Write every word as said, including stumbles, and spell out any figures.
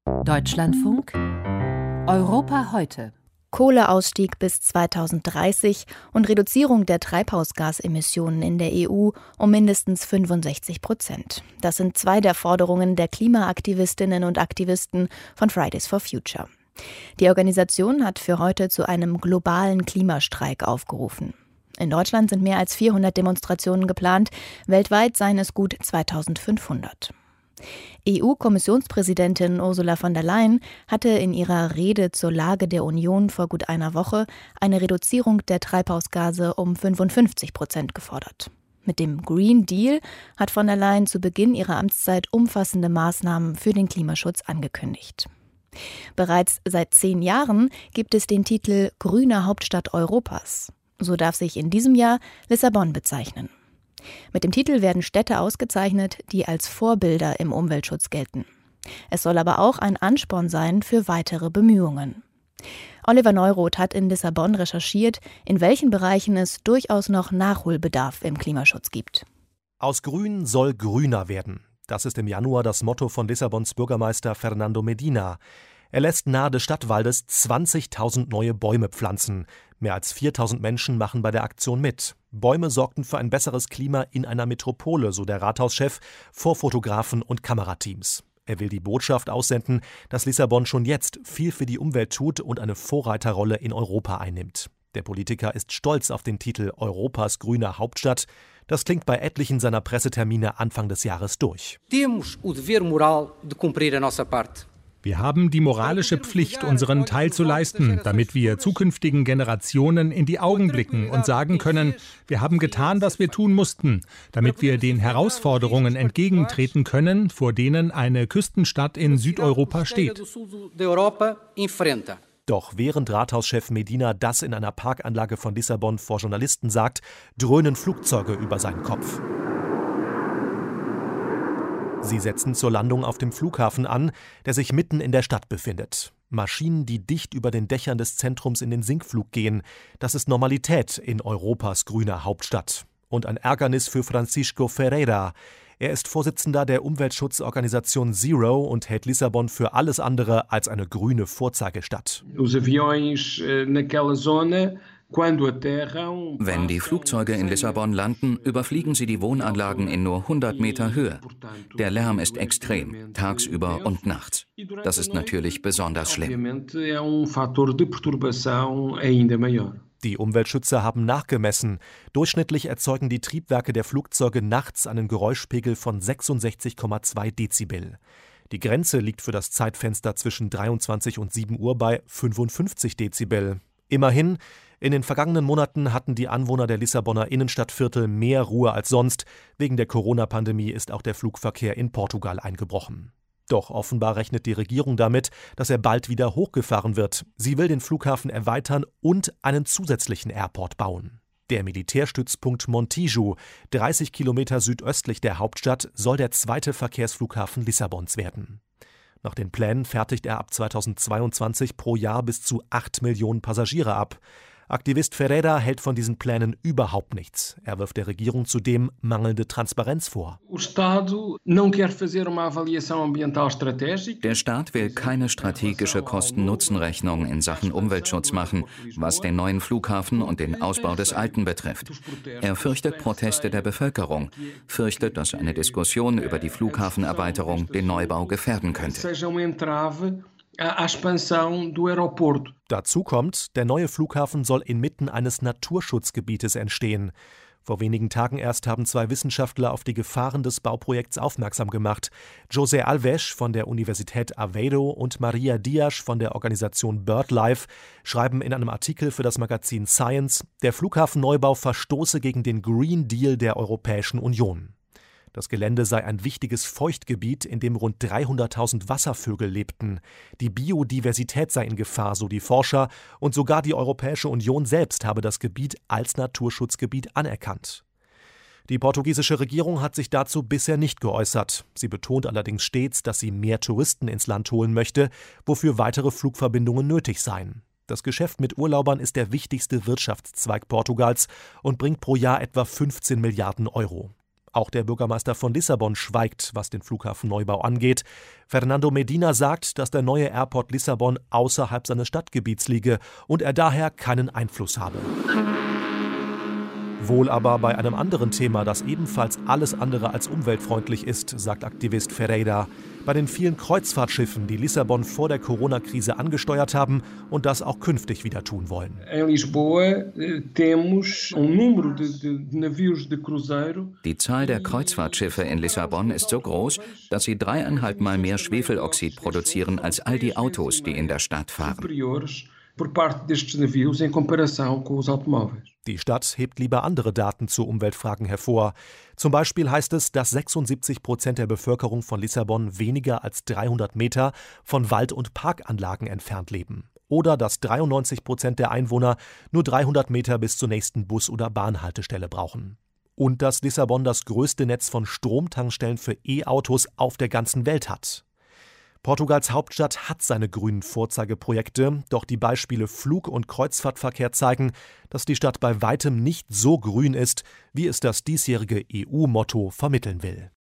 Deutschlandfunk Europa heute. Kohleausstieg bis zweitausenddreißig und Reduzierung der Treibhausgasemissionen in der E U um mindestens fünfundsechzig Prozent. Das sind zwei der Forderungen der Klimaaktivistinnen und Aktivisten von Fridays for Future. Die Organisation hat für heute zu einem globalen Klimastreik aufgerufen. In Deutschland sind mehr als vierhundert Demonstrationen geplant, weltweit seien es gut zweitausendfünfhundert. E U-Kommissionspräsidentin Ursula von der Leyen hatte in ihrer Rede zur Lage der Union vor gut einer Woche eine Reduzierung der Treibhausgase um fünfundfünfzig Prozent gefordert. Mit dem Green Deal hat von der Leyen zu Beginn ihrer Amtszeit umfassende Maßnahmen für den Klimaschutz angekündigt. Bereits seit zehn Jahren gibt es den Titel Grüne Hauptstadt Europas. So darf sich in diesem Jahr Lissabon bezeichnen. Mit dem Titel werden Städte ausgezeichnet, die als Vorbilder im Umweltschutz gelten. Es soll aber auch ein Ansporn sein für weitere Bemühungen. Oliver Neuroth hat in Lissabon recherchiert, in welchen Bereichen es durchaus noch Nachholbedarf im Klimaschutz gibt. Aus Grün soll grüner werden. Das ist im Januar das Motto von Lissabons Bürgermeister Fernando Medina. Er lässt nahe des Stadtwaldes zwanzigtausend neue Bäume pflanzen. Mehr als viertausend Menschen machen bei der Aktion mit. Bäume sorgten für ein besseres Klima in einer Metropole, so der Rathauschef, vor Fotografen und Kamerateams. Er will die Botschaft aussenden, dass Lissabon schon jetzt viel für die Umwelt tut und eine Vorreiterrolle in Europa einnimmt. Der Politiker ist stolz auf den Titel Europas grüne Hauptstadt. Das klingt bei etlichen seiner Pressetermine Anfang des Jahres durch. Temos o dever moral de cumprir a nossa parte. Wir haben die moralische Pflicht, unseren Teil zu leisten, damit wir zukünftigen Generationen in die Augen blicken und sagen können, wir haben getan, was wir tun mussten, damit wir den Herausforderungen entgegentreten können, vor denen eine Küstenstadt in Südeuropa steht. Doch während Rathauschef Medina das in einer Parkanlage von Lissabon vor Journalisten sagt, dröhnen Flugzeuge über seinen Kopf. Sie setzen zur Landung auf dem Flughafen an, der sich mitten in der Stadt befindet. Maschinen, die dicht über den Dächern des Zentrums in den Sinkflug gehen. Das ist Normalität in Europas grüner Hauptstadt. Und ein Ärgernis für Francisco Ferreira. Er ist Vorsitzender der Umweltschutzorganisation Zero und hält Lissabon für alles andere als eine grüne Vorzeigestadt. Os aviões naquela zona. Wenn die Flugzeuge in Lissabon landen, überfliegen sie die Wohnanlagen in nur hundert Meter Höhe. Der Lärm ist extrem, tagsüber und nachts. Das ist natürlich besonders schlimm. Die Umweltschützer haben nachgemessen. Durchschnittlich erzeugen die Triebwerke der Flugzeuge nachts einen Geräuschpegel von sechsundsechzig Komma zwei Dezibel. Die Grenze liegt für das Zeitfenster zwischen dreiundzwanzig und sieben Uhr bei fünfundfünfzig Dezibel. Immerhin, in den vergangenen Monaten hatten die Anwohner der Lissabonner Innenstadtviertel mehr Ruhe als sonst. Wegen der Corona-Pandemie ist auch der Flugverkehr in Portugal eingebrochen. Doch offenbar rechnet die Regierung damit, dass er bald wieder hochgefahren wird. Sie will den Flughafen erweitern und einen zusätzlichen Airport bauen. Der Militärstützpunkt Montijo, dreißig Kilometer südöstlich der Hauptstadt, soll der zweite Verkehrsflughafen Lissabons werden. Nach den Plänen fertigt er ab zweitausendzweiundzwanzig pro Jahr bis zu acht Millionen Passagiere ab. Aktivist Ferreira hält von diesen Plänen überhaupt nichts. Er wirft der Regierung zudem mangelnde Transparenz vor. Der Staat will keine strategische Kosten-Nutzen-Rechnung in Sachen Umweltschutz machen, was den neuen Flughafen und den Ausbau des alten betrifft. Er fürchtet Proteste der Bevölkerung, fürchtet, dass eine Diskussion über die Flughafenerweiterung den Neubau gefährden könnte. Dazu kommt, der neue Flughafen soll inmitten eines Naturschutzgebietes entstehen. Vor wenigen Tagen erst haben zwei Wissenschaftler auf die Gefahren des Bauprojekts aufmerksam gemacht. José Alves von der Universität Aveiro und Maria Dias von der Organisation BirdLife schreiben in einem Artikel für das Magazin Science, der Flughafenneubau verstoße gegen den Green Deal der Europäischen Union. Das Gelände sei ein wichtiges Feuchtgebiet, in dem rund dreihunderttausend Wasservögel lebten. Die Biodiversität sei in Gefahr, so die Forscher, und sogar die Europäische Union selbst habe das Gebiet als Naturschutzgebiet anerkannt. Die portugiesische Regierung hat sich dazu bisher nicht geäußert. Sie betont allerdings stets, dass sie mehr Touristen ins Land holen möchte, wofür weitere Flugverbindungen nötig seien. Das Geschäft mit Urlaubern ist der wichtigste Wirtschaftszweig Portugals und bringt pro Jahr etwa fünfzehn Milliarden Euro. Auch der Bürgermeister von Lissabon schweigt, was den Flughafenneubau angeht. Fernando Medina sagt, dass der neue Airport Lissabon außerhalb seines Stadtgebiets liege und er daher keinen Einfluss habe. Wohl aber bei einem anderen Thema, das ebenfalls alles andere als umweltfreundlich ist, sagt Aktivist Ferreira. Bei den vielen Kreuzfahrtschiffen, die Lissabon vor der Corona-Krise angesteuert haben und das auch künftig wieder tun wollen. Die Zahl der Kreuzfahrtschiffe in Lissabon ist so groß, dass sie dreieinhalb Mal mehr Schwefeloxid produzieren als all die Autos, die in der Stadt fahren. Die Stadt hebt lieber andere Daten zu Umweltfragen hervor. Zum Beispiel heißt es, dass sechsundsiebzig Prozent der Bevölkerung von Lissabon weniger als dreihundert Meter von Wald- und Parkanlagen entfernt leben. Oder dass dreiundneunzig Prozent der Einwohner nur dreihundert Meter bis zur nächsten Bus- oder Bahnhaltestelle brauchen. Und dass Lissabon das größte Netz von Stromtankstellen für E-Autos auf der ganzen Welt hat. Portugals Hauptstadt hat seine grünen Vorzeigeprojekte, doch die Beispiele Flug- und Kreuzfahrtverkehr zeigen, dass die Stadt bei weitem nicht so grün ist, wie es das diesjährige E U-Motto vermitteln will.